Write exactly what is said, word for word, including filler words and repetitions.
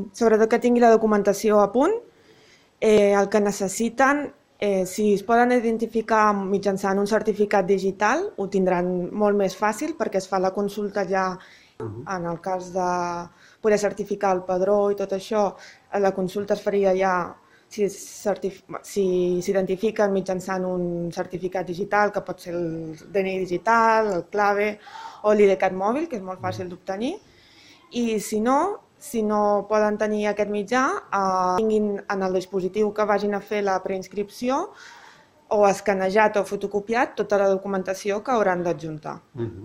sobretot que tingui la documentació a punt, eh, el que necessiten, eh, si es poden identificar mitjançant un certificat digital, ho tindran molt més fàcil perquè es fa la consulta ja en el cas de poder certificar el padró i tot això, la consulta es faria ja si s'identifiquen mitjançant un certificat digital, que pot ser el D N I digital, el clave o l'IDCAT mòbil, que és molt fàcil d'obtenir. I si no, si no poden tenir aquest mitjà, eh, tinguin en el dispositiu que vagin a fer la preinscripció o escanejat o fotocopiat tota la documentació que hauran d'adjuntar.